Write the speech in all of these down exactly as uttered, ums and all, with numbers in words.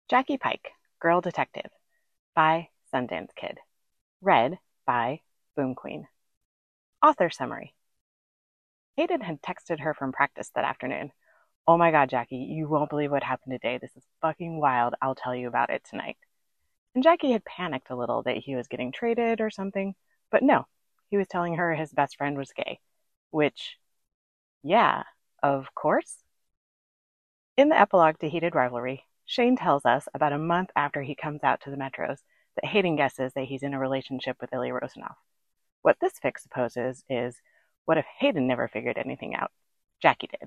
Jackie Pike, Girl Detective, by Sundance Kid. Read by Boom Queen. Author summary. Hayden had texted her from practice that afternoon. "Oh my god, Jackie, you won't believe what happened today. This is fucking wild. I'll tell you about it tonight." And Jackie had panicked a little that he was getting traded or something, but no, he was telling her his best friend was gay. Which, yeah, of course. In the epilogue to Heated Rivalry, Shane tells us about a month after he comes out to the Metros that Hayden guesses that he's in a relationship with Ilya Rosanoff. What this fic supposes is, what if Hayden never figured anything out? Jackie did.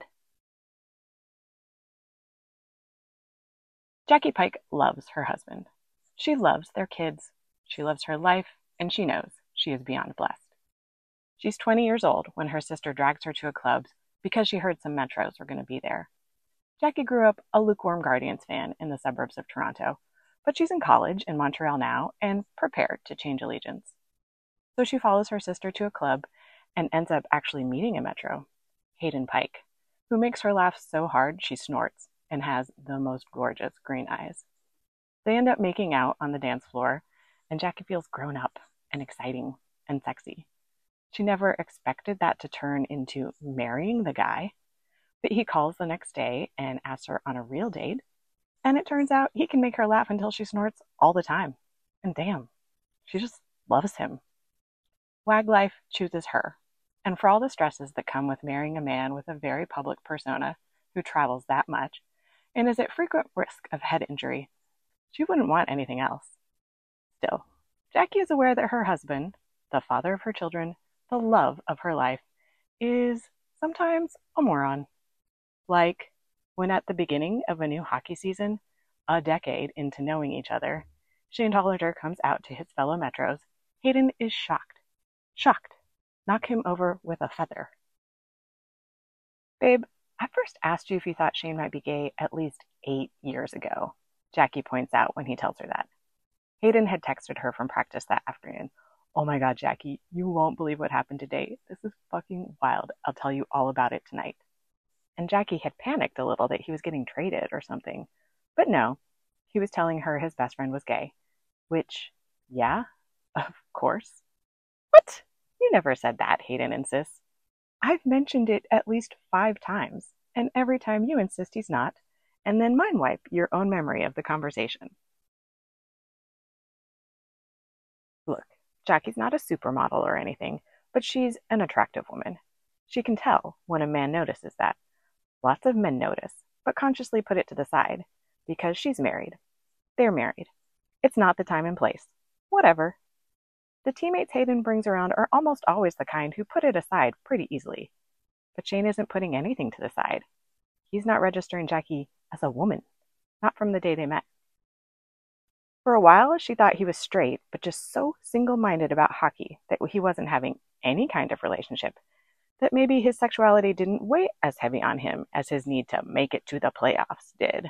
Jackie Pike loves her husband. She loves their kids. She loves her life, and she knows she is beyond blessed. She's twenty years old when her sister drags her to a club because she heard some Metros were going to be there. Jackie grew up a lukewarm Guardians fan in the suburbs of Toronto, but she's in college in Montreal now and prepared to change allegiance. So she follows her sister to a club and ends up actually meeting a Metro, Hayden Pike, who makes her laugh so hard she snorts and has the most gorgeous green eyes. They end up making out on the dance floor, and Jackie feels grown up and exciting and sexy. She never expected that to turn into marrying the guy, but he calls the next day and asks her on a real date, and it turns out he can make her laugh until she snorts all the time. And damn, she just loves him. Wag life chooses her, and for all the stresses that come with marrying a man with a very public persona who travels that much and is at frequent risk of head injury, she wouldn't want anything else. Still, Jackie is aware that her husband, the father of her children, the love of her life, is sometimes a moron. Like when at the beginning of a new hockey season, a decade into knowing each other, Shane Hollander comes out to his fellow Metros. Hayden is shocked. Shocked. Knock him over with a feather. "Babe, I first asked you if you thought Shane might be gay at least eight years ago," Jackie points out when he tells her that. Hayden had texted her from practice that afternoon. "Oh my god, Jackie, you won't believe what happened today. This is fucking wild. I'll tell you all about it tonight." And Jackie had panicked a little that he was getting traded or something. But no, he was telling her his best friend was gay. Which, yeah, of course. "What? You never said that," Hayden insists. "I've mentioned it at least five times, and every time you insist he's not, and then mind wipe your own memory of the conversation." Look, Jackie's not a supermodel or anything, but she's an attractive woman. She can tell when a man notices that. Lots of men notice, but consciously put it to the side, because she's married. They're married. It's not the time and place. Whatever. The teammates Hayden brings around are almost always the kind who put it aside pretty easily. But Shane isn't putting anything to the side. He's not registering Jackie as a woman, not from the day they met. For a while, she thought he was straight, but just so single-minded about hockey that he wasn't having any kind of relationship, that maybe his sexuality didn't weigh as heavy on him as his need to make it to the playoffs did.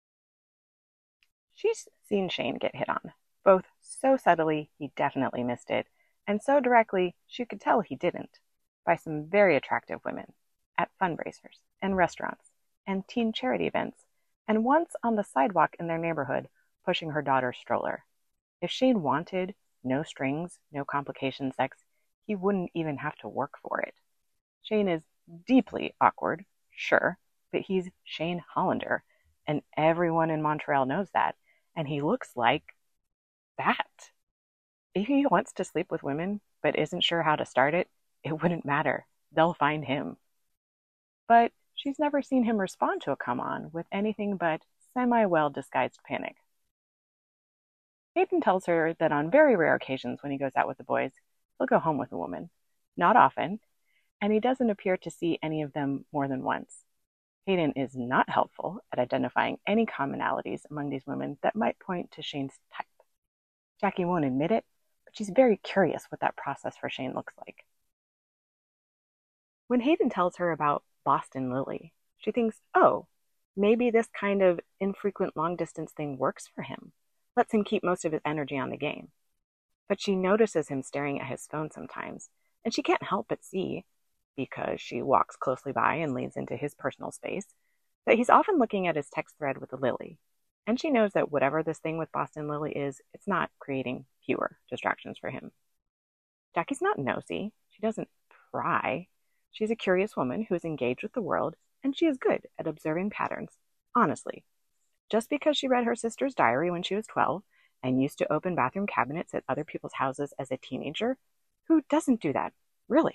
She's seen Shane get hit on, both so subtly he definitely missed it, and so directly she could tell he didn't, by some very attractive women, at fundraisers and restaurants and teen charity events, and once on the sidewalk in their neighborhood pushing her daughter's stroller. If Shane wanted no strings, no complication sex, he wouldn't even have to work for it. Shane is deeply awkward, sure, but he's Shane Hollander, and everyone in Montreal knows that, and he looks like that. If he wants to sleep with women, but isn't sure how to start it, it wouldn't matter. They'll find him. But she's never seen him respond to a come-on with anything but semi-well-disguised panic. Hayden tells her that on very rare occasions when he goes out with the boys, he'll go home with a woman. Not often, and he doesn't appear to see any of them more than once. Hayden is not helpful at identifying any commonalities among these women that might point to Shane's type. Jackie won't admit it, but she's very curious what that process for Shane looks like. When Hayden tells her about Boston Lily, she thinks, oh, maybe this kind of infrequent long-distance thing works for him, lets him keep most of his energy on the game. But she notices him staring at his phone sometimes, and she can't help but see, because she walks closely by and leans into his personal space, that he's often looking at his text thread with Lily, And she knows that whatever this thing with Boston Lily is, it's not creating fewer distractions for him. Jackie's not nosy. She doesn't pry. She's a curious woman who is engaged with the world, and she is good at observing patterns, honestly. Just because she read her sister's diary when she was twelve and used to open bathroom cabinets at other people's houses as a teenager, who doesn't do that, really?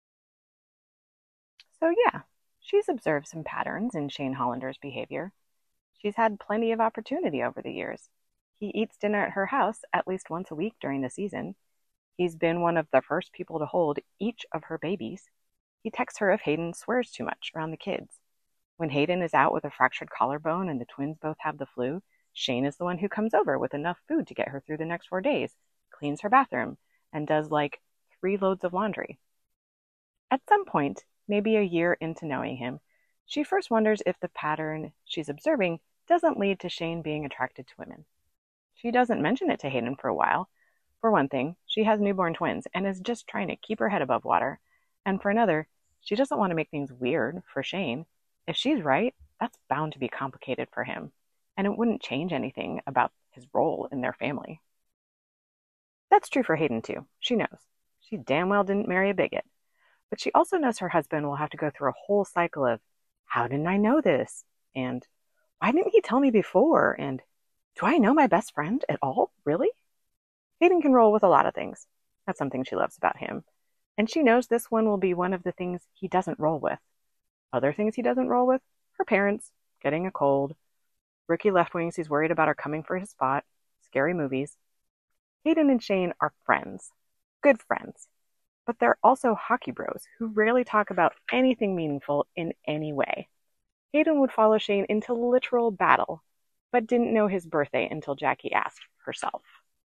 So yeah, she's observed some patterns in Shane Hollander's behavior. She's had plenty of opportunity over the years. He eats dinner at her house at least once a week during the season. He's been one of the first people to hold each of her babies. He texts her if Hayden swears too much around the kids. When Hayden is out with a fractured collarbone and the twins both have the flu, Shane is the one who comes over with enough food to get her through the next four days, cleans her bathroom, and does like three loads of laundry. At some point, maybe a year into knowing him, she first wonders if the pattern she's observing doesn't lead to Shane being attracted to women. She doesn't mention it to Hayden for a while. For one thing, she has newborn twins and is just trying to keep her head above water. And for another, she doesn't want to make things weird for Shane. If she's right, that's bound to be complicated for him, and it wouldn't change anything about his role in their family. That's true for Hayden, too. She knows. She damn well didn't marry a bigot. But she also knows her husband will have to go through a whole cycle of, how didn't I know this? And why didn't he tell me before? And do I know my best friend at all? Really? Hayden can roll with a lot of things. That's something she loves about him. And she knows this one will be one of the things he doesn't roll with. Other things he doesn't roll with? Her parents, getting a cold, rookie left wings he's worried about are coming for his spot, scary movies. Hayden and Shane are friends. Good friends. But they're also hockey bros who rarely talk about anything meaningful in any way. Hayden would follow Shane into literal battle, but didn't know his birthday until Jackie asked herself.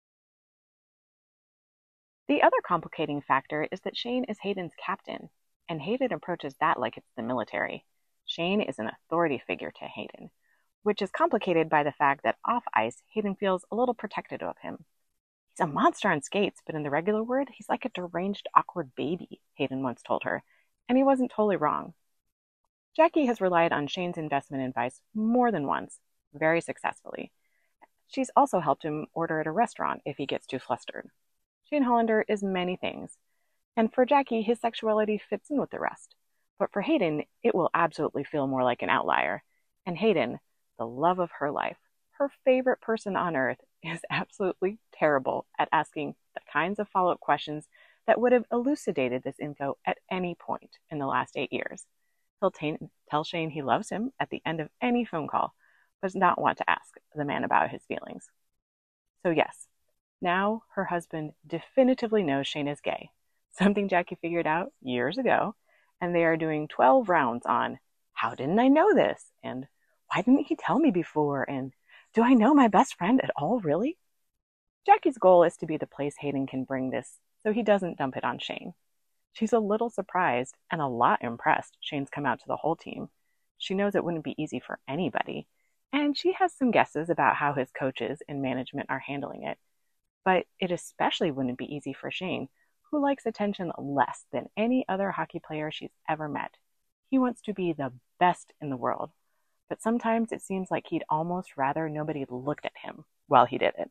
The other complicating factor is that Shane is Hayden's captain, and Hayden approaches that like it's the military. Shane is an authority figure to Hayden, which is complicated by the fact that off ice, Hayden feels a little protective of him. He's a monster on skates, but in the regular world, he's like a deranged, awkward baby, Hayden once told her, and he wasn't totally wrong. Jackie has relied on Shane's investment advice more than once, very successfully. She's also helped him order at a restaurant if he gets too flustered. Shane Hollander is many things, and for Jackie, his sexuality fits in with the rest. But for Hayden, it will absolutely feel more like an outlier. And Hayden, the love of her life, her favorite person on earth, is absolutely terrible at asking the kinds of follow-up questions that would have elucidated this info at any point in the last eight years. He'll t- tell Shane he loves him at the end of any phone call, but does not want to ask the man about his feelings. So yes, now her husband definitively knows Shane is gay, something Jackie figured out years ago, and they are doing twelve rounds on, how didn't I know this? And why didn't he tell me before? And do I know my best friend at all, really? Jackie's goal is to be the place Hayden can bring this so he doesn't dump it on Shane. She's a little surprised and a lot impressed Shane's come out to the whole team. She knows it wouldn't be easy for anybody, and she has some guesses about how his coaches and management are handling it. But it especially wouldn't be easy for Shane, who likes attention less than any other hockey player she's ever met. He wants to be the best in the world, but sometimes it seems like he'd almost rather nobody looked at him while he did it.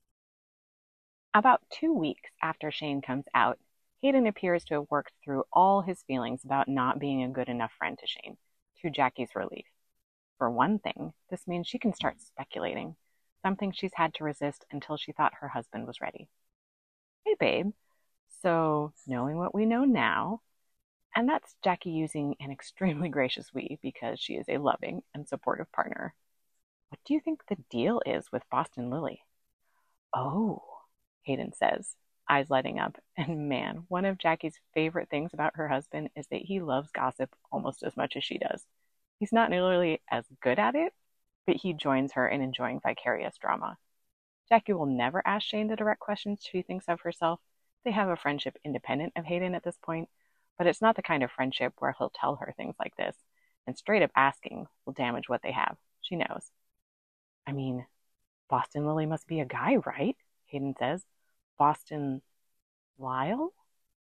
About two weeks after Shane comes out, Hayden appears to have worked through all his feelings about not being a good enough friend to Shane, to Jackie's relief. For one thing, this means she can start speculating, something she's had to resist until she thought her husband was ready. Hey, babe. So, knowing what we know now, and that's Jackie using an extremely gracious we because she is a loving and supportive partner, what do you think the deal is with Boston Lily? Oh, Hayden says, eyes lighting up. And man, one of Jackie's favorite things about her husband is that he loves gossip almost as much as she does. He's not nearly as good at it, but he joins her in enjoying vicarious drama. Jackie will never ask Shane the direct questions she thinks of herself. They have a friendship independent of Hayden at this point, but it's not the kind of friendship where he'll tell her things like this, and straight up asking will damage what they have. She knows. I mean, Boston Lily must be a guy, right? Hayden says. Boston Lyle?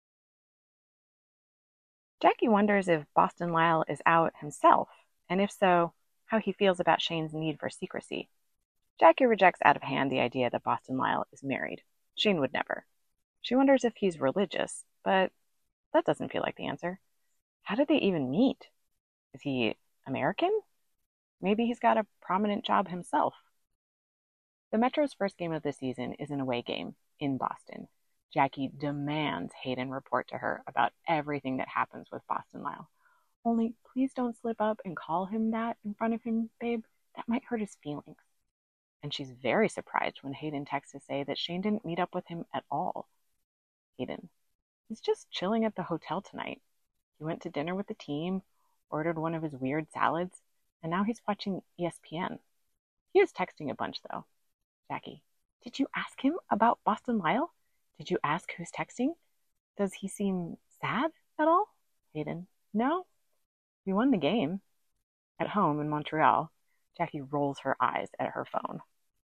Jackie wonders if Boston Lyle is out himself, and if so, how he feels about Shane's need for secrecy. Jackie rejects out of hand the idea that Boston Lyle is married. Shane would never. She wonders if he's religious, but that doesn't feel like the answer. How did they even meet? Is he American? Maybe he's got a prominent job himself. The Metro's first game of the season is an away game in Boston. Jackie demands Hayden report to her about everything that happens with Boston Lyle. Only please don't slip up and call him that in front of him, babe. That might hurt his feelings. And she's very surprised when Hayden texts to say that Shane didn't meet up with him at all. Hayden, he's just chilling at the hotel tonight. He went to dinner with the team, ordered one of his weird salads, and now he's watching E S P N. He is texting a bunch, though. Jackie, did you ask him about Boston Lyle? Did you ask who's texting? Does he seem sad at all? Hayden, no. We won the game. At home in Montreal, Jackie rolls her eyes at her phone.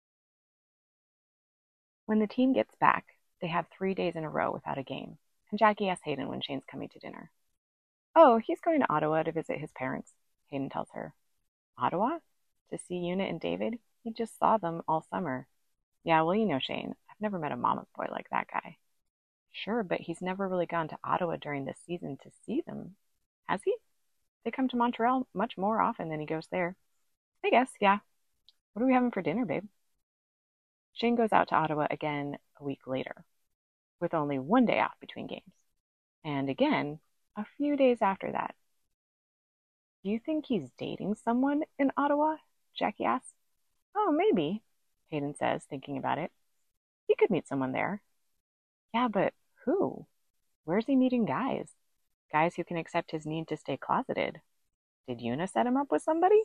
When the team gets back, they have three days in a row without a game, and Jackie asks Hayden when Shane's coming to dinner. Oh, he's going to Ottawa to visit his parents, Hayden tells her. Ottawa? To see Una and David? He just saw them all summer. Yeah, well, you know Shane. I've never met a mama's boy like that guy. Sure, but he's never really gone to Ottawa during the season to see them. Has he? They come to Montreal much more often than he goes there. I guess, yeah. What are we having for dinner, babe? Shane goes out to Ottawa again a week later, with only one day off between games. And again, a few days after that. Do you think he's dating someone in Ottawa? Jackie asks. Oh, maybe, Hayden says, thinking about it. He could meet someone there. Yeah, but who? Where's he meeting guys? Guys who can accept his need to stay closeted. Did Una set him up with somebody?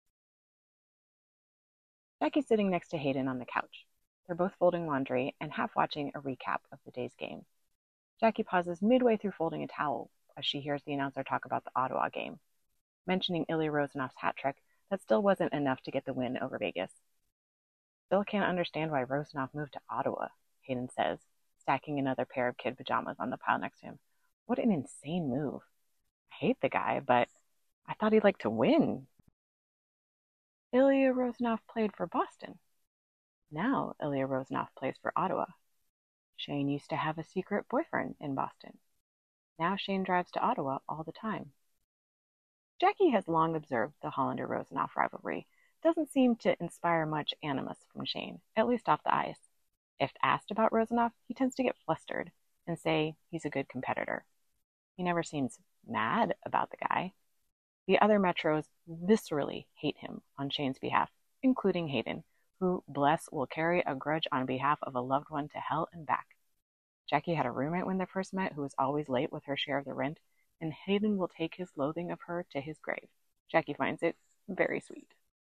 Jackie's sitting next to Hayden on the couch. They're both folding laundry and half watching a recap of the day's game. Jackie pauses midway through folding a towel as she hears the announcer talk about the Ottawa game, mentioning Ilya Rozanov's hat trick that still wasn't enough to get the win over Vegas. Still can't understand why Rozanov moved to Ottawa, Hayden says, stacking another pair of kid pajamas on the pile next to him. What an insane move. I hate the guy, but I thought he'd like to win. Ilya Rozanov played for Boston. Now Ilya Rozanov plays for Ottawa. Shane used to have a secret boyfriend in Boston. Now Shane drives to Ottawa all the time. Jackie has long observed the Hollander-Rozanov rivalry. Doesn't seem to inspire much animus from Shane, at least off the ice. If asked about Rozanov, he tends to get flustered and say he's a good competitor. He never seems mad about the guy. The other Metros viscerally hate him on Shane's behalf, including Hayden, who, bless, will carry a grudge on behalf of a loved one to hell and back. Jackie had a roommate when they first met who was always late with her share of the rent, and Hayden will take his loathing of her to his grave. Jackie finds it very sweet.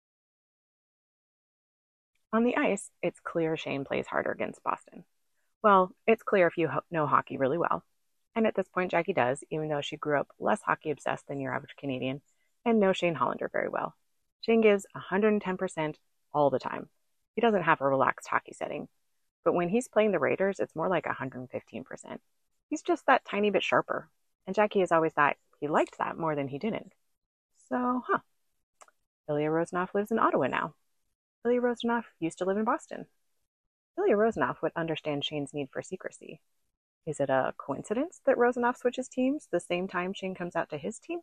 On the ice, it's clear Shane plays harder against Boston. Well, it's clear if you ho- know hockey really well. And at this point, Jackie does, even though she grew up less hockey-obsessed than your average Canadian, and knows Shane Hollander very well. Shane gives one hundred ten percent all the time. He doesn't have a relaxed hockey setting. But when he's playing the Raiders, it's more like one hundred fifteen percent. He's just that tiny bit sharper. And Jackie has always thought he liked that more than he didn't. So, huh. Ilya Rozanov lives in Ottawa now. Ilya Rozanov used to live in Boston. Ilya Rozanov would understand Shane's need for secrecy. Is it a coincidence that Rozanov switches teams the same time Shane comes out to his team?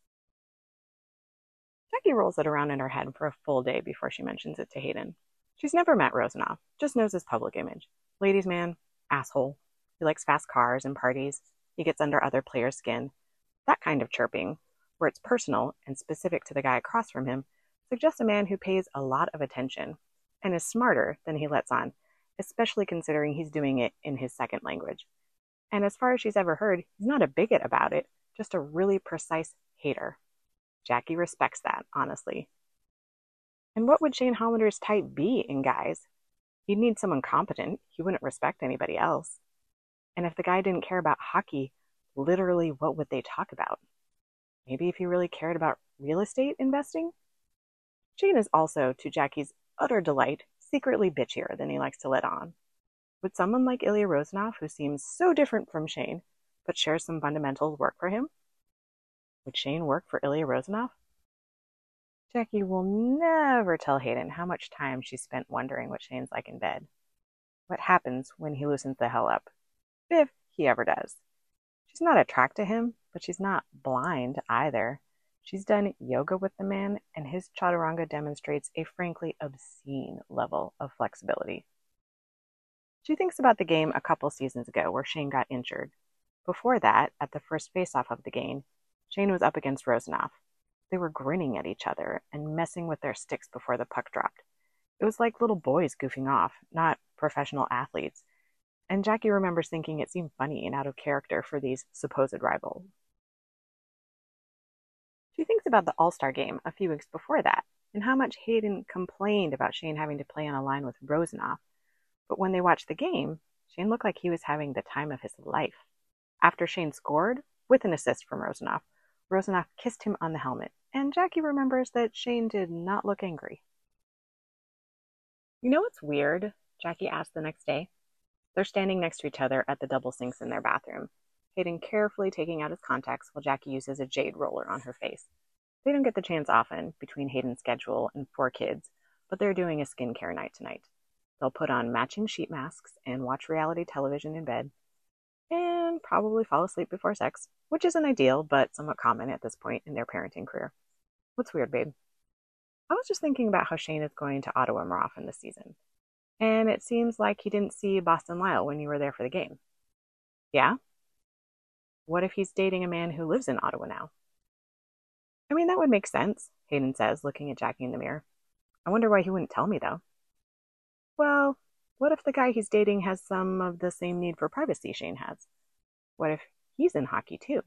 Jackie rolls it around in her head for a full day before she mentions it to Hayden. She's never met Rozanov, just knows his public image. Ladies' man, asshole. He likes fast cars and parties. He gets under other players' skin. That kind of chirping, where it's personal and specific to the guy across from him, suggests a man who pays a lot of attention and is smarter than he lets on, especially considering he's doing it in his second language. And as far as she's ever heard, he's not a bigot about it, just a really precise hater. Jackie respects that, honestly. And what would Shane Hollander's type be in guys? He'd need someone competent. He wouldn't respect anybody else. And if the guy didn't care about hockey, literally what would they talk about? Maybe if he really cared about real estate investing? Shane is also, to Jackie's utter delight, secretly bitchier than he likes to let on. Would someone like Ilya Rozanov, who seems so different from Shane, but shares some fundamentals, work for him? Would Shane work for Ilya Rozanov? Jackie will never tell Hayden how much time she spent wondering what Shane's like in bed. What happens when he loosens the hell up, if he ever does. She's not attracted to him, but she's not blind either. She's done yoga with the man, and his chaturanga demonstrates a frankly obscene level of flexibility. She thinks about the game a couple seasons ago where Shane got injured. Before that, at the first face-off of the game, Shane was up against Rosanov. They were grinning at each other and messing with their sticks before the puck dropped. It was like little boys goofing off, not professional athletes. And Jackie remembers thinking it seemed funny and out of character for these supposed rivals. She thinks about the All-Star game a few weeks before that, and how much Hayden complained about Shane having to play on a line with Rosanov. But when they watched the game, Shane looked like he was having the time of his life. After Shane scored, with an assist from Rosanov, Rosanov kissed him on the helmet, and Jackie remembers that Shane did not look angry. You know what's weird? Jackie asked the next day. They're standing next to each other at the double sinks in their bathroom, Hayden carefully taking out his contacts while Jackie uses a jade roller on her face. They don't get the chance often between Hayden's schedule and four kids, but they're doing a skincare night tonight. They'll put on matching sheet masks and watch reality television in bed, and probably fall asleep before sex, which isn't ideal, but somewhat common at this point in their parenting career. What's weird, babe? I was just thinking about how Shane is going to Ottawa more often this season, and it seems like he didn't see Boston Lyle when you were there for the game. Yeah? What if he's dating a man who lives in Ottawa now? I mean, that would make sense, Hayden says, looking at Jackie in the mirror. I wonder why he wouldn't tell me, though. Well, what if the guy he's dating has some of the same need for privacy Shane has? What if he's in hockey, too?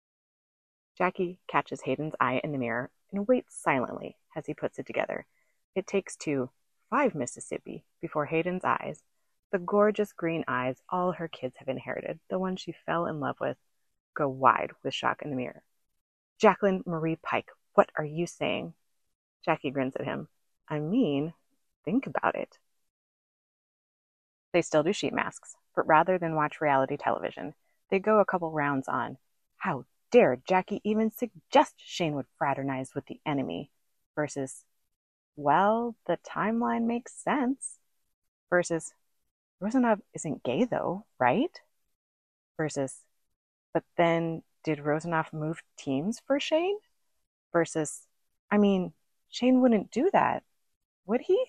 Jackie catches Hayden's eye in the mirror and waits silently as he puts it together. It takes two, five Mississippi before Hayden's eyes, the gorgeous green eyes all her kids have inherited, the one she fell in love with, go wide with shock in the mirror. Jacqueline Marie Pike, what are you saying? Jackie grins at him. I mean, think about it. They still do sheet masks, but rather than watch reality television, they go a couple rounds on how dare Jackie even suggest Shane would fraternize with the enemy versus, well, the timeline makes sense versus, Rosanov isn't gay though, right? Versus, but then did Rosanov move teams for Shane? Versus, I mean, Shane wouldn't do that, would he?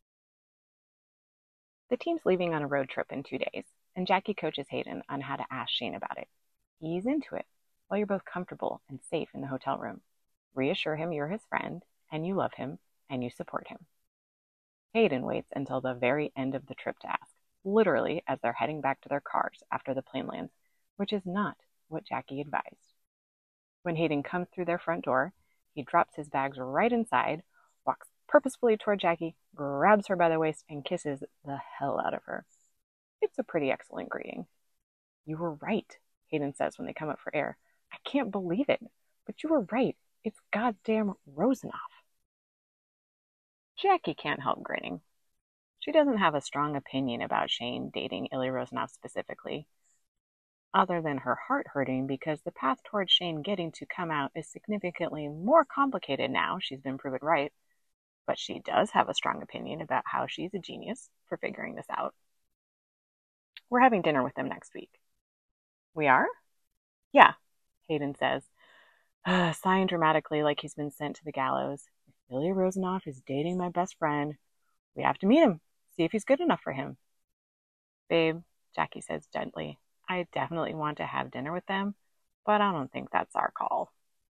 The team's leaving on a road trip in two days, and Jackie coaches Hayden on how to ask Shane about it. Ease into it while you're both comfortable and safe in the hotel room. Reassure him you're his friend, and you love him, and you support him. Hayden waits until the very end of the trip to ask, literally as they're heading back to their cars after the plane lands, which is not what Jackie advised. When Hayden comes through their front door, he drops his bags right inside, walks purposefully toward Jackie, grabs her by the waist, and kisses the hell out of her. It's a pretty excellent greeting. You were right, Hayden says when they come up for air. I can't believe it, but you were right. It's goddamn Rosanov. Jackie can't help grinning. She doesn't have a strong opinion about Shane dating Ilya Rosanov specifically, other than her heart hurting because the path towards Shane getting to come out is significantly more complicated now she's been proven right. But she does have a strong opinion about how she's a genius for figuring this out. We're having dinner with them next week. We are? Yeah, Hayden says, uh, sighing dramatically like he's been sent to the gallows. If Ilya Rosanov is dating my best friend, we have to meet him, see if he's good enough for him. Babe, Jackie says gently, I definitely want to have dinner with them, but I don't think that's our call.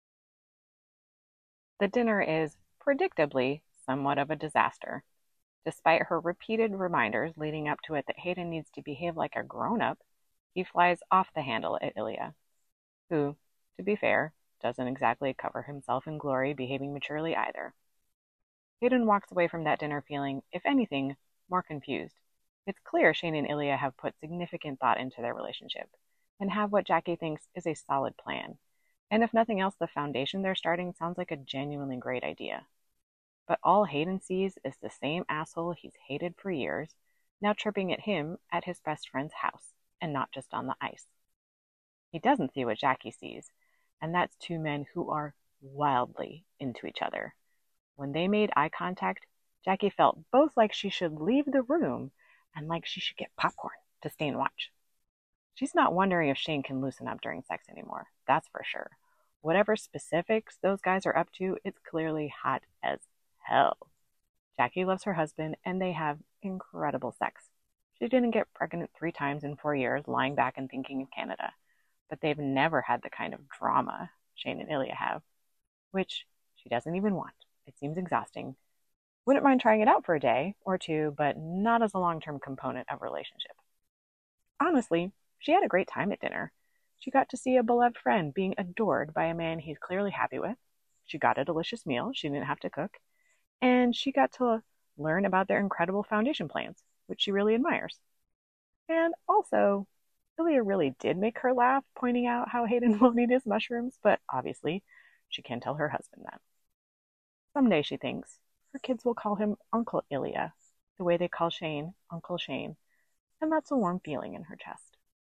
The dinner is, predictably, somewhat of a disaster. Despite her repeated reminders leading up to it that Hayden needs to behave like a grown-up, he flies off the handle at Ilya, who, to be fair, doesn't exactly cover himself in glory behaving maturely either. Hayden walks away from that dinner feeling, if anything, more confused. It's clear Shane and Ilya have put significant thought into their relationship, and have what Jackie thinks is a solid plan. And if nothing else, the foundation they're starting sounds like a genuinely great idea. But all Hayden sees is the same asshole he's hated for years, now tripping at him at his best friend's house, and not just on the ice. He doesn't see what Jackie sees, and that's two men who are wildly into each other. When they made eye contact, Jackie felt both like she should leave the room and like she should get popcorn to stay and watch. She's not wondering if Shane can loosen up during sex anymore, that's for sure. Whatever specifics those guys are up to, it's clearly hot as hell. Jackie loves her husband, and they have incredible sex. She didn't get pregnant three times in four years, lying back and thinking of Canada. But they've never had the kind of drama Shane and Ilya have, which she doesn't even want. It seems exhausting. Wouldn't mind trying it out for a day or two, but not as a long-term component of a relationship. Honestly, she had a great time at dinner. She got to see a beloved friend being adored by a man he's clearly happy with. She got a delicious meal she didn't have to cook. And she got to learn about their incredible foundation plans, which she really admires. And also, Ilya really did make her laugh, pointing out how Hayden won't eat his mushrooms, but obviously, she can't tell her husband that. Someday, she thinks, her kids will call him Uncle Ilya, the way they call Shane Uncle Shane, and that's a warm feeling in her chest.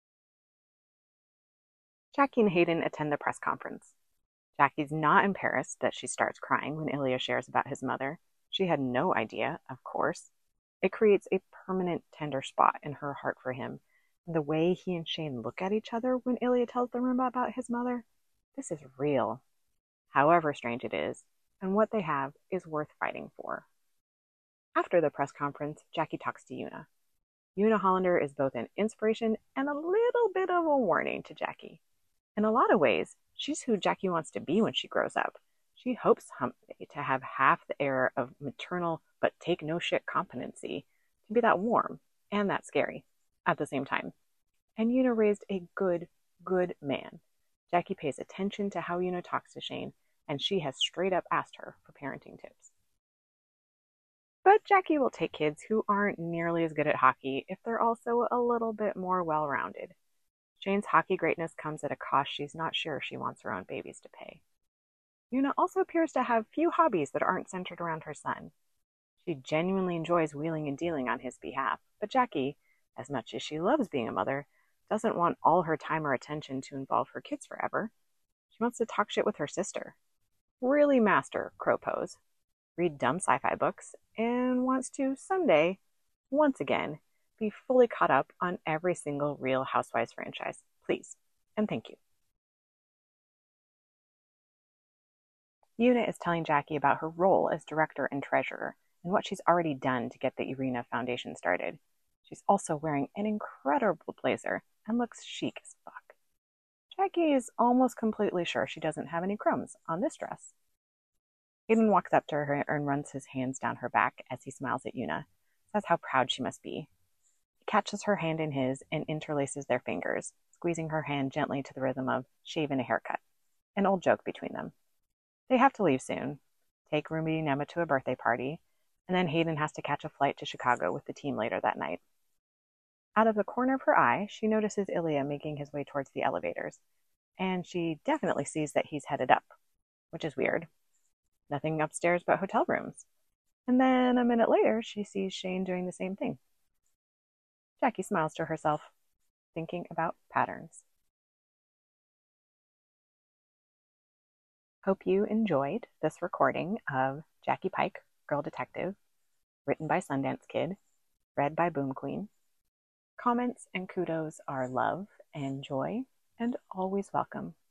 Jackie and Hayden attend the press conference. Jackie's not embarrassed that she starts crying when Ilya shares about his mother. She had no idea, of course. It creates a permanent tender spot in her heart for him. And the way he and Shane look at each other when Ilya tells them about his mother, this is real. However strange it is, and what they have is worth fighting for. After the press conference, Jackie talks to Una. Una Hollander is both an inspiration and a little bit of a warning to Jackie. In a lot of ways, she's who Jackie wants to be when she grows up. She hopes someday to have half the air of maternal but take no shit competency, to be that warm and that scary at the same time. And Una raised a good, good man. Jackie pays attention to how Una talks to Shane, and she has straight up asked her for parenting tips. But Jackie will take kids who aren't nearly as good at hockey if they're also a little bit more well-rounded. Shane's hockey greatness comes at a cost she's not sure she wants her own babies to pay. Una also appears to have few hobbies that aren't centered around her son. She genuinely enjoys wheeling and dealing on his behalf, but Jackie, as much as she loves being a mother, doesn't want all her time or attention to involve her kids forever. She wants to talk shit with her sister, really master crow pose, read dumb sci-fi books, and wants to someday, once again, be fully caught up on every single Real Housewives franchise. Please, and thank you. Una is telling Jackie about her role as director and treasurer and what she's already done to get the Irina Foundation started. She's also wearing an incredible blazer and looks chic as fuck. Jackie is almost completely sure she doesn't have any crumbs on this dress. Hayden walks up to her and runs his hands down her back as he smiles at Una, says how proud she must be. He catches her hand in his and interlaces their fingers, squeezing her hand gently to the rhythm of shave and a haircut, an old joke between them. They have to leave soon, take Rumi and Emma to a birthday party, and then Hayden has to catch a flight to Chicago with the team later that night. Out of the corner of her eye, she notices Ilya making his way towards the elevators, and she definitely sees that he's headed up, which is weird. Nothing upstairs but hotel rooms. And then a minute later, she sees Shane doing the same thing. Jackie smiles to herself, thinking about patterns. Hope you enjoyed this recording of Jackie Pike, Girl Detective, written by Sundance Kid, read by Boom Queen. Comments and kudos are love and joy, and always welcome.